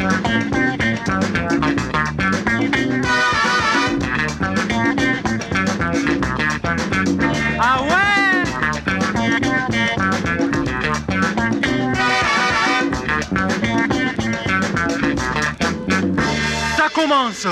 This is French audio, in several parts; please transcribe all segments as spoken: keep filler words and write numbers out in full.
Ah ouais, ça commence.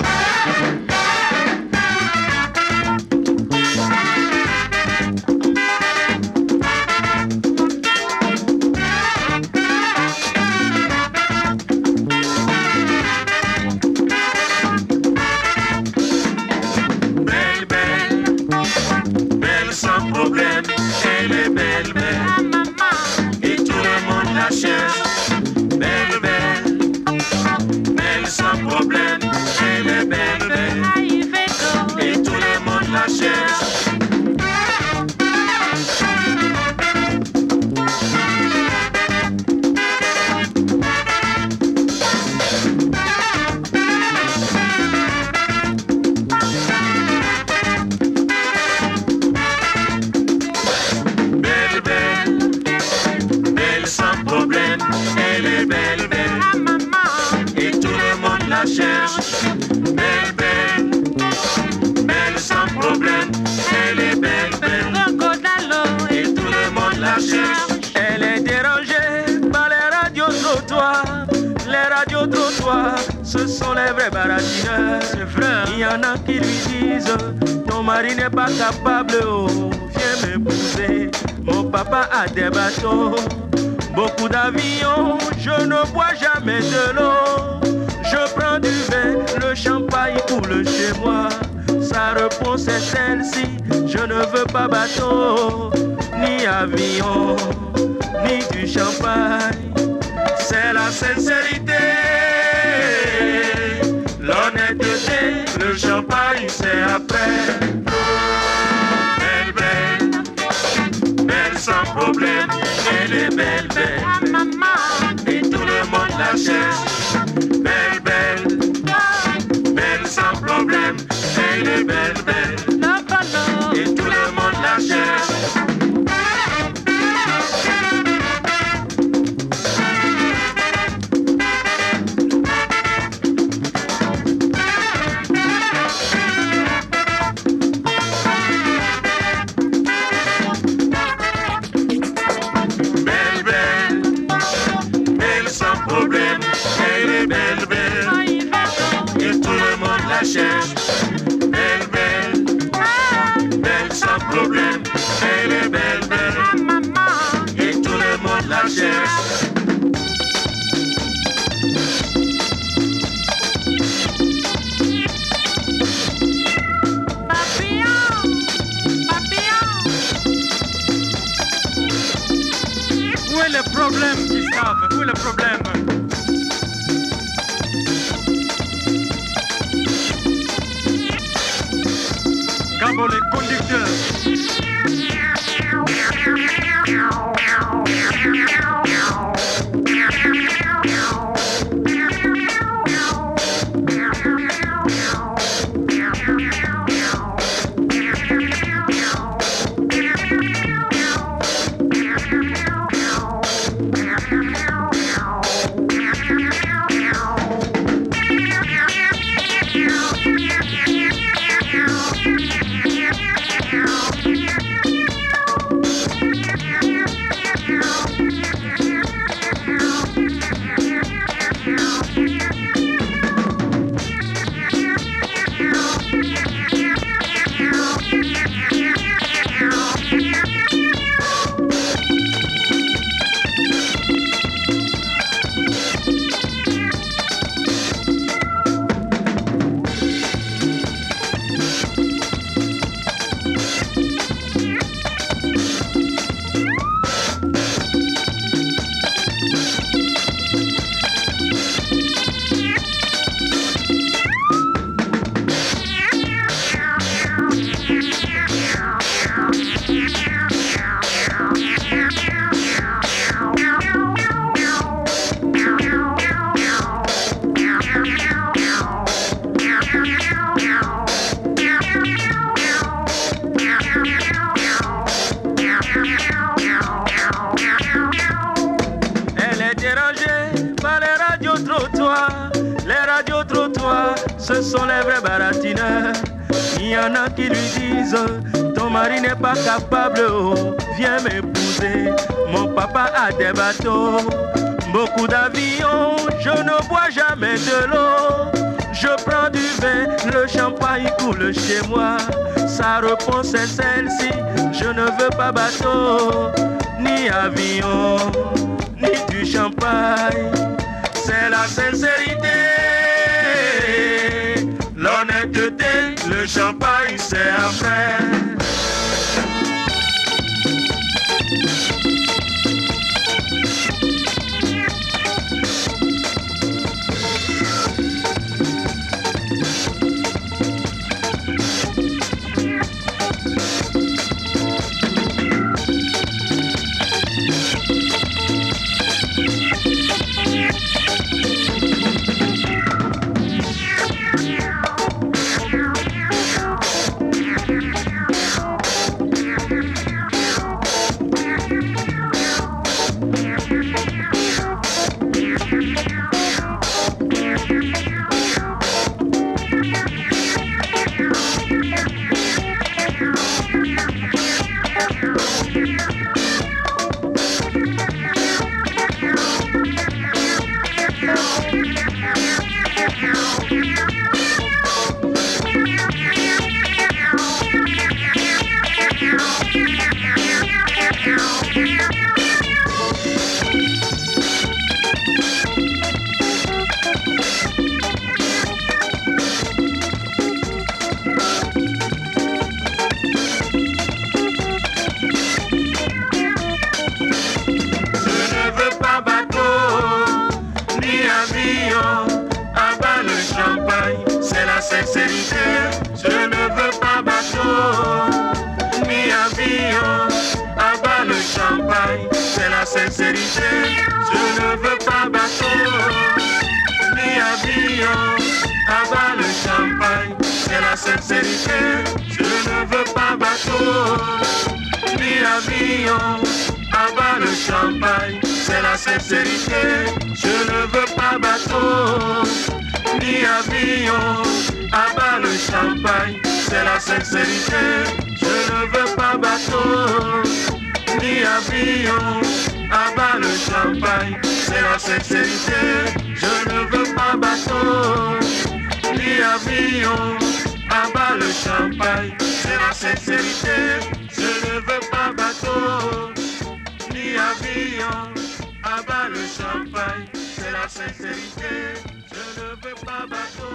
Ce sont les vrais baratineurs. Il y en a qui lui disent ton mari n'est pas capable, oh, viens m'épouser. Mon papa a des bateaux, beaucoup d'avions. Je ne bois jamais de l'eau. Je prends du vin, le champagne coule chez moi. Sa réponse est celle-ci: je ne veux pas bateau, ni avion, ni du champagne. C'est la sincérité, l'honnêteté, le champagne c'est après. Belle, belle, belle sans problème, elle est belle, belle, et tout le monde la cherche. Belle, belle, belle sans problème, elle est belle, belle, et tout le monde la cherche. Cherche. Belle, belle, belle sans problème, elle est belle, belle, et tout le monde la cherche. Papillon, papillon. Où est le problème, Gustave? Où est le problème? Cabo les conducteurs. trottoirs, les radios trottoirs, ce sont les vrais baratineurs. Il y en a qui lui disent, ton mari n'est pas capable, oh, viens m'épouser. Mon papa a des bateaux, beaucoup d'avions, je ne bois jamais de l'eau. Je prends du vin, le champagne coule chez moi. Sa réponse est celle-ci, je ne veux pas bateau, ni avion, ni du champagne. C'est la sincérité, l'honnêteté, le champagne c'est après. Je ne veux pas bateau, ni avion, abat le champagne, c'est la sincérité. Je ne veux pas bateau, ni avion, abat le champagne, c'est la sincérité. Je ne veux pas bateau, ni avion, abat le champagne, c'est la sincérité. Je ne veux pas bateau, ni avion, abat le champagne, c'est la sincérité. Je ne veux pas bateau, ni avion, abat le champagne, c'est la sincérité. Je ne veux pas bateau, ni avion, abat le champagne, c'est la sincérité. Je ne veux pas bateau, ni avion, abat le champagne, c'est la sincérité. Je ne veux pas bateau.